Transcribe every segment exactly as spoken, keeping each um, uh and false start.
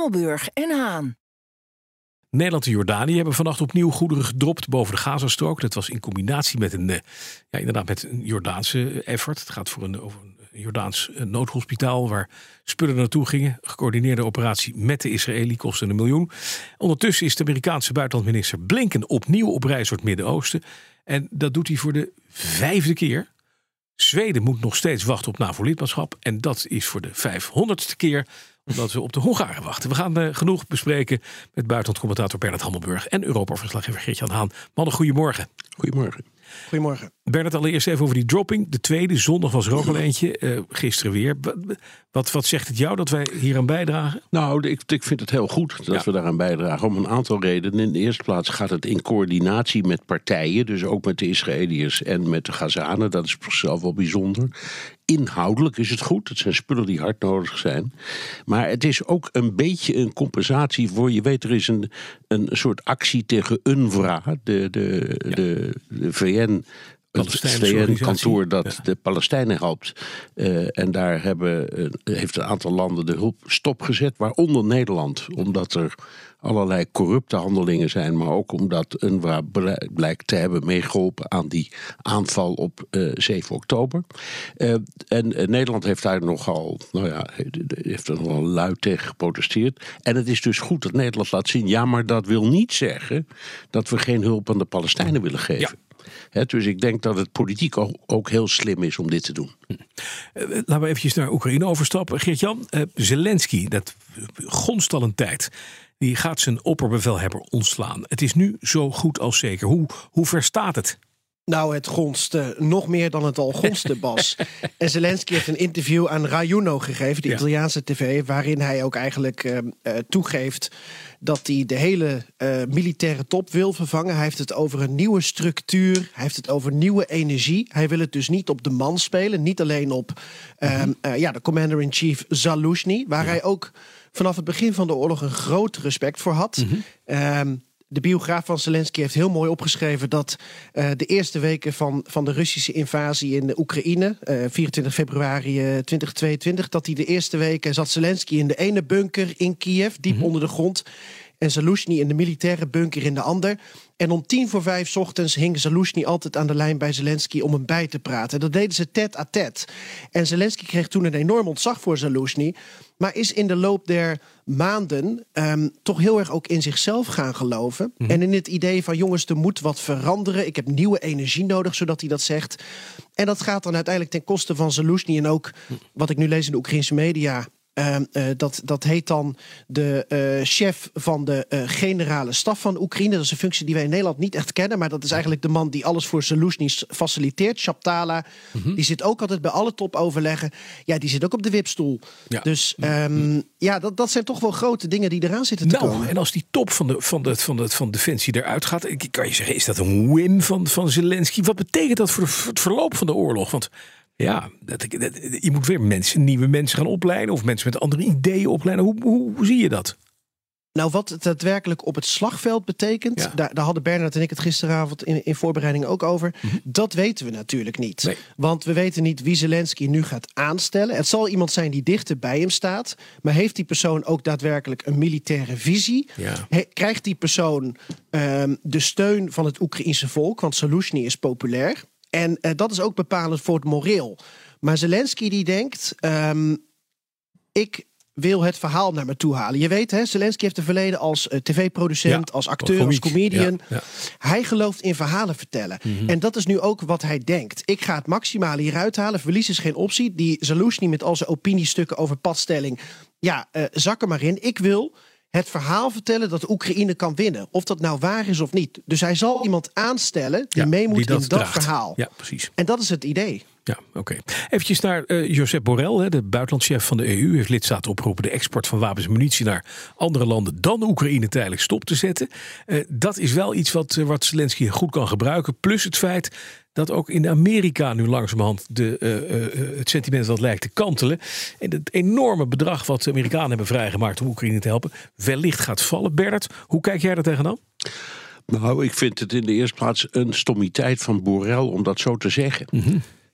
Hammelburg en Haan. Nederland en Jordanië hebben vannacht opnieuw goederen gedropt boven de Gazastrook. Dat was in combinatie met een, ja, inderdaad met een Jordaanse effort. Het gaat voor een, over een Jordaans noodhospitaal waar spullen naartoe gingen. Gecoördineerde operatie met de Israëli, kostte een miljoen. Ondertussen is de Amerikaanse buitenlandminister Blinken opnieuw op reis door het Midden-Oosten. En dat doet hij voor de vijfde keer. Zweden moet nog steeds wachten op NAVO-lidmaatschap. En dat is voor de vijfhonderdste keer omdat we op de Hongaren wachten. We gaan uh, genoeg bespreken met buitenlandcommentator Bernard Hammelburg en Europa-verslaggever Geert-Jan Haan. Mannen, goedemorgen. Goedemorgen. Goedemorgen. Bernard, allereerst even over die dropping. De tweede, zondag was er ook al eentje. Uh, gisteren weer. Wat, wat zegt het jou dat wij hier aan bijdragen? Nou, ik, ik vind het heel goed dat ja. we daaraan bijdragen. Om een aantal redenen. In de eerste plaats gaat het in coördinatie met partijen. Dus ook met de Israëliërs en met de Gazanen. Dat is voor zichzelf wel bijzonder. Inhoudelijk is het goed. Het zijn spullen die hard nodig zijn. Maar het is ook een beetje een compensatie voor... Je weet, er is een, een soort actie tegen UNRWA. De, de, ja. de, de V N... Het V N-kantoor dat ja. de Palestijnen helpt. Uh, en daar hebben, uh, heeft een aantal landen de hulp stopgezet. Waaronder Nederland. Omdat er allerlei corrupte handelingen zijn. Maar ook omdat UNRWA blijkt te hebben meegeholpen aan die aanval op uh, zeven oktober. Uh, en uh, Nederland heeft daar nogal, nou ja, heeft er nogal luid tegen geprotesteerd. En het is dus goed dat Nederland laat zien. Ja, maar dat wil niet zeggen dat we geen hulp aan de Palestijnen willen geven. Ja. He, dus ik denk dat het politiek ook heel slim is om dit te doen. Uh, laten we eventjes naar Oekraïne overstappen. Geert-Jan, uh, Zelensky, dat gonst al een tijd. Die gaat zijn opperbevelhebber ontslaan. Het is nu zo goed als zeker. Hoe, hoe ver staat het? Nou, het gonste nog meer dan het al gonste, Bas. En Zelensky heeft een interview aan Rai Uno gegeven, de ja. Italiaanse tv... waarin hij ook eigenlijk uh, uh, toegeeft dat hij de hele uh, militaire top wil vervangen. Hij heeft het over een nieuwe structuur. Hij heeft het over nieuwe energie. Hij wil het dus niet op de man spelen. Niet alleen op uh, mm-hmm. uh, ja, de commander-in-chief Zaluzhny... waar ja. hij ook vanaf het begin van de oorlog een groot respect voor had... Mm-hmm. Um, De biograaf van Zelensky heeft heel mooi opgeschreven dat uh, de eerste weken van, van de Russische invasie in de Oekraïne, uh, vierentwintig februari tweeduizend tweeëntwintig, dat hij de eerste weken zat Zelensky in de ene bunker in Kiev, diep mm-hmm. onder de grond, en Zaluzhny in de militaire bunker in de ander. En om tien voor vijf 's ochtends hing Zaluzhny altijd aan de lijn bij Zelensky om hem bij te praten. Dat deden ze tête-à-tête. En Zelensky kreeg toen een enorm ontzag voor Zaluzhny, maar is in de loop der maanden um, toch heel erg ook in zichzelf gaan geloven. Mm. En in het idee van, jongens, er moet wat veranderen. Ik heb nieuwe energie nodig, zodat hij dat zegt. En dat gaat dan uiteindelijk ten koste van Zaluzhny. En ook, wat ik nu lees in de Oekraïnse media, Uh, uh, dat, dat heet dan de uh, chef van de uh, generale staf van Oekraïne. Dat is een functie die wij in Nederland niet echt kennen, maar dat is eigenlijk de man die alles voor Zaluzhny faciliteert. Shaptala, mm-hmm. die zit ook altijd bij alle topoverleggen. Ja, die zit ook op de wipstoel. Ja. Dus um, ja, dat, dat zijn toch wel grote dingen die eraan zitten te nou, komen. En als die top van de, van de, van de, van Defensie eruit gaat, kan je zeggen, is dat een win van, van Zelensky? Wat betekent dat voor, de, voor het verloop van de oorlog? Want ja, dat, dat, je moet weer mensen, nieuwe mensen gaan opleiden of mensen met andere ideeën opleiden. Hoe, hoe, hoe zie je dat? Nou, wat het daadwerkelijk op het slagveld betekent, ja. daar, daar hadden Bernard en ik het gisteravond in, in voorbereiding ook over. Mm-hmm. Dat weten we natuurlijk niet. Nee. Want we weten niet wie Zelensky nu gaat aanstellen. Het zal iemand zijn die dichter bij hem staat. Maar heeft die persoon ook daadwerkelijk een militaire visie? Ja. He, krijgt die persoon um, de steun van het Oekraïense volk? Want Zaluzhny is populair. En uh, dat is ook bepalend voor het moreel. Maar Zelensky die denkt, um, ik wil het verhaal naar me toe halen. Je weet, hè, Zelensky heeft een verleden als uh, tv-producent, ja, als acteur, als, als comedian. Ja, ja. Hij gelooft in verhalen vertellen. Mm-hmm. En dat is nu ook wat hij denkt. Ik ga het maximale hieruit halen. Verlies is geen optie. Die Zaluzhny met al zijn opiniestukken over padstelling, ja, uh, zak er maar in. Ik wil het verhaal vertellen dat Oekraïne kan winnen. Of dat nou waar is of niet. Dus hij zal iemand aanstellen die ja, mee moet die dat in dat draagt. verhaal. Ja, precies. En dat is het idee. Ja, oké. Okay. Eventjes naar uh, Josep Borrell, hè, de buitenlandchef van de E U. Heeft lidstaten opgeroepen de export van wapens en munitie naar andere landen dan Oekraïne tijdelijk stop te zetten. Uh, dat is wel iets wat, uh, wat Zelensky goed kan gebruiken. Plus het feit dat ook in Amerika nu langzamerhand de, uh, uh, het sentiment dat lijkt te kantelen. En het enorme bedrag wat de Amerikanen hebben vrijgemaakt om Oekraïne te helpen wellicht gaat vallen. Bernard, hoe kijk jij daar tegenaan? Nou, ik vind het in de eerste plaats een stommiteit van Borrell om dat zo te zeggen. Mm-hmm.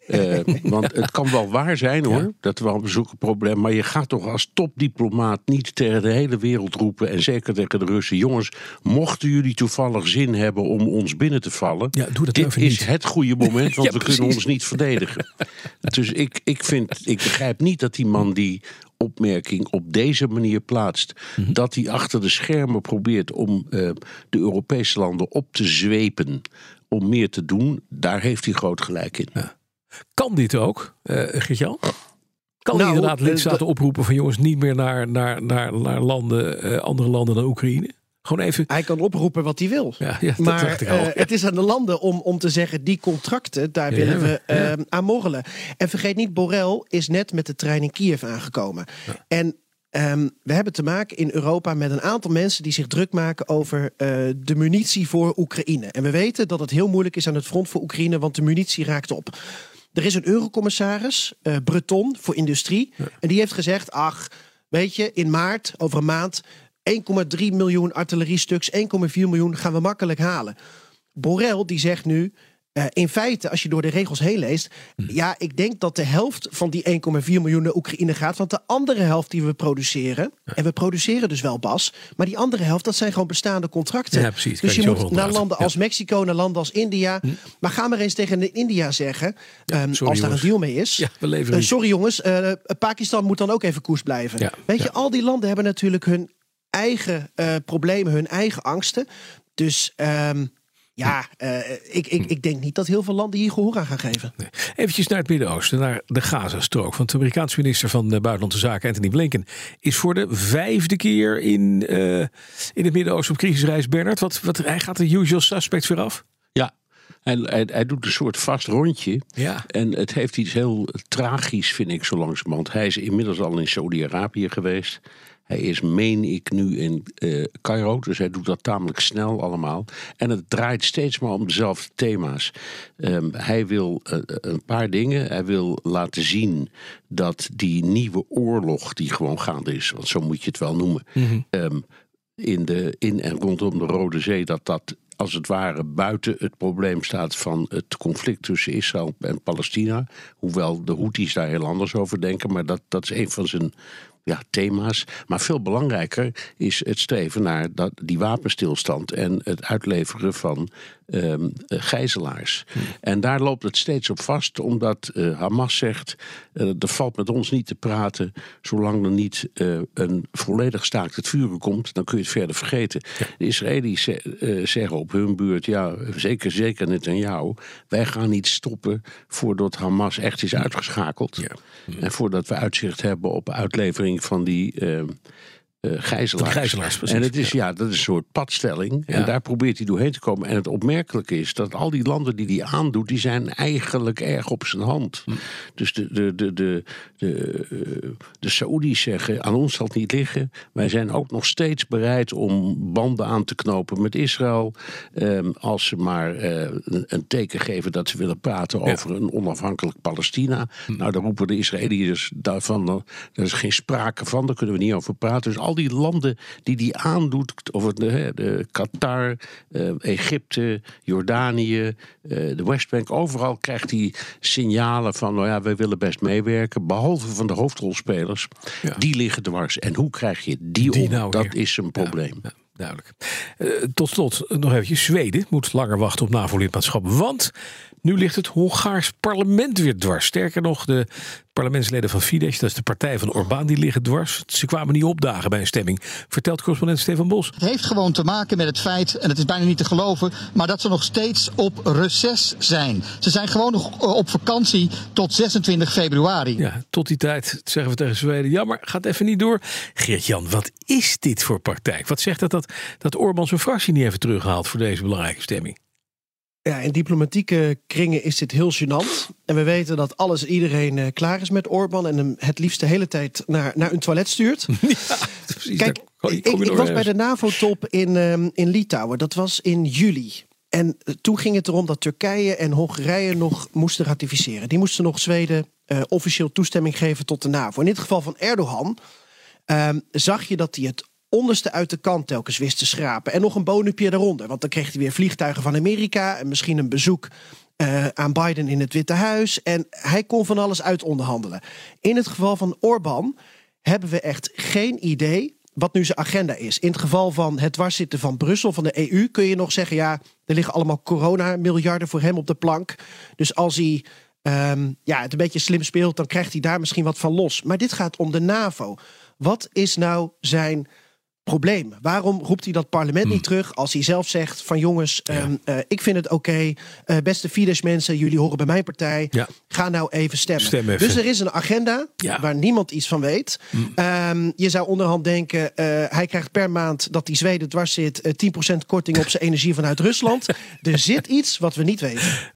Uh, want het kan wel waar zijn hoor, ja. dat we al bezoeken een probleem. Maar je gaat toch als topdiplomaat niet tegen de hele wereld roepen. En zeker tegen de Russen. Jongens, mochten jullie toevallig zin hebben om ons binnen te vallen. Ja, doe dat dit is niet. het goede moment, want ja, we precies. kunnen ons niet verdedigen. Dus ik, ik, vind, ik begrijp niet dat die man die opmerking op deze manier plaatst. Mm-hmm. Dat hij achter de schermen probeert om uh, de Europese landen op te zwepen. Om meer te doen, daar heeft hij groot gelijk in. Ja. Kan dit ook, uh, Geert-Jan? Kan nou, inderdaad lidstaten uh, oproepen van jongens niet meer naar, naar, naar, naar landen, uh, andere landen dan Oekraïne? Gewoon even. Hij kan oproepen wat hij wil. Ja, ja, maar uh, het is aan de landen om, om te zeggen, die contracten, daar ja, willen we uh, ja. aan morrelen. En vergeet niet, Borrell is net met de trein in Kiev aangekomen. Ja. En um, we hebben te maken in Europa met een aantal mensen die zich druk maken over uh, de munitie voor Oekraïne. En we weten dat het heel moeilijk is aan het front voor Oekraïne, want de munitie raakt op. Er is een eurocommissaris, uh, Breton, voor industrie. Ja. En die heeft gezegd, ach, weet je, in maart, over een maand, één komma drie miljoen artilleriestuks, één komma vier miljoen gaan we makkelijk halen. Borrell die zegt nu, uh, in feite, als je door de regels heen leest, hm. ja, ik denk dat de helft van die één komma vier miljoen naar Oekraïne gaat, want de andere helft die we produceren, ja. en we produceren dus wel, Bas, maar die andere helft, dat zijn gewoon bestaande contracten. Ja, precies, dus je, je moet naar landen ja. als Mexico, naar landen als India, hm. maar ga maar eens tegen India zeggen, ja, um, sorry, als daar jongens. een deal mee is. Ja, we leveren uh, sorry jongens, uh, Pakistan moet dan ook even koers blijven. Ja. Weet je, ja. al die landen hebben natuurlijk hun eigen uh, problemen, hun eigen angsten. Dus um, ja, uh, ik, ik, ik denk niet dat heel veel landen hier gehoor aan gaan geven. Nee. Eventjes naar het Midden-Oosten, naar de Gazastrook. Want de Amerikaanse minister van Buitenlandse Zaken, Antony Blinken, is voor de vijfde keer in, uh, in het Midden-Oosten op crisisreis. Bernard, wat, wat, hij gaat de usual suspects weer af? Ja. Hij, hij, hij doet een soort vast rondje. Ja. En het heeft iets heel tragisch, vind ik, zo langzamerhand. Hij is inmiddels al in Saudi-Arabië geweest. Hij is, meen ik, nu in uh, Cairo. Dus hij doet dat tamelijk snel allemaal. En het draait steeds maar om dezelfde thema's. Um, hij wil uh, een paar dingen. Hij wil laten zien dat die nieuwe oorlog die gewoon gaande is, want zo moet je het wel noemen, mm-hmm. um, in, de, in en rondom de Rode Zee, dat dat als het ware buiten het probleem staat van het conflict tussen Israël en Palestina. Hoewel de Houthis daar heel anders over denken. Maar dat, dat is een van zijn ja, thema's. Maar veel belangrijker is het streven naar dat, die wapenstilstand en het uitleveren van um, gijzelaars. Hmm. En daar loopt het steeds op vast, omdat uh, Hamas zegt, uh, er valt met ons niet te praten zolang er niet uh, een volledig staakt het vuren komt. Dan kun je het verder vergeten. Ja. De Israëli's uh, zeggen op hun beurt, ja, zeker, zeker Netanyahu, wij gaan niet stoppen voordat Hamas echt is uitgeschakeld. Ja. Hmm. En voordat we uitzicht hebben op uitlevering van die uh, uh, gijzelaars. gijzelaars en het is, ja. ja, dat is een soort padstelling. Ja. En daar probeert hij doorheen te komen. En het opmerkelijke is dat al die landen die hij aandoet, die zijn eigenlijk erg op zijn hand. Hm. Dus de, de, de, de, de, de Saoedi's zeggen, aan ons zal het niet liggen. Wij zijn ook nog steeds bereid om banden aan te knopen met Israël. Um, als ze maar uh, een, een teken geven dat ze willen praten ja. over een onafhankelijk Palestina. Hm. Nou, dan roepen de Israëliërs daarvan, er is geen sprake van, daar kunnen we niet over praten. Dus al die landen die die aandoet, of het, de, de Qatar, uh, Egypte, Jordanië, uh, de Westbank, overal krijgt hij signalen van, nou ja, wij willen best meewerken, behalve van de hoofdrolspelers. Ja. Die liggen dwars. En hoe krijg je die, die op? Nou dat weer. Is een probleem. Ja, ja. Duidelijk. Uh, tot slot nog eventjes. Zweden moet langer wachten op NAVO-lidmaatschap. Want nu ligt het Hongaars parlement weer dwars. Sterker nog, de parlementsleden van Fidesz, dat is de partij van Orbán, die liggen dwars. Ze kwamen niet opdagen bij een stemming. Vertelt correspondent Stefan Bos. Het heeft gewoon te maken met het feit, en het is bijna niet te geloven, maar dat ze nog steeds op reces zijn. Ze zijn gewoon nog op vakantie tot zesentwintig februari. Ja, tot die tijd zeggen we tegen Zweden, jammer, gaat even niet door. Geert-Jan, wat is dit voor praktijk? Wat zegt dat dat, dat Orbán zijn fractie niet even terughaalt voor deze belangrijke stemming? Ja, in diplomatieke kringen is dit heel gênant. En we weten dat alles iedereen uh, klaar is met Orbán en hem het liefst de hele tijd naar, naar een toilet stuurt. Ja, precies. Kijk, kom, ik, ik was bij de NAVO-top in, um, in Litouwen. Dat was in juli. En uh, toen ging het erom dat Turkije en Hongarije nog moesten ratificeren. Die moesten nog Zweden uh, officieel toestemming geven tot de NAVO. In dit geval van Erdogan um, zag je dat hij het onderste uit de kant telkens wist te schrapen. En nog een bonupje daaronder. Want dan kreeg hij weer vliegtuigen van Amerika en misschien een bezoek uh, aan Biden in het Witte Huis. En hij kon van alles uit onderhandelen. In het geval van Orbán hebben we echt geen idee wat nu zijn agenda is. In het geval van het dwarszitten van Brussel, van de E U, kun je nog zeggen, ja, er liggen allemaal corona-miljarden voor hem op de plank. Dus als hij um, ja, het een beetje slim speelt, dan krijgt hij daar misschien wat van los. Maar dit gaat om de NAVO. Wat is nou zijn probleem? Waarom roept hij dat parlement hmm. niet terug als hij zelf zegt van jongens, ja. um, uh, ik vind het oké, okay, uh, beste Fidesz mensen, jullie horen bij mijn partij, ja. ga nou even stemmen. Stem even. Dus er is een agenda ja. waar niemand iets van weet. Hmm. Um, je zou onderhand denken, uh, hij krijgt per maand dat die Zweden dwars zit uh, tien procent korting op zijn energie vanuit Rusland. Er zit iets wat we niet weten.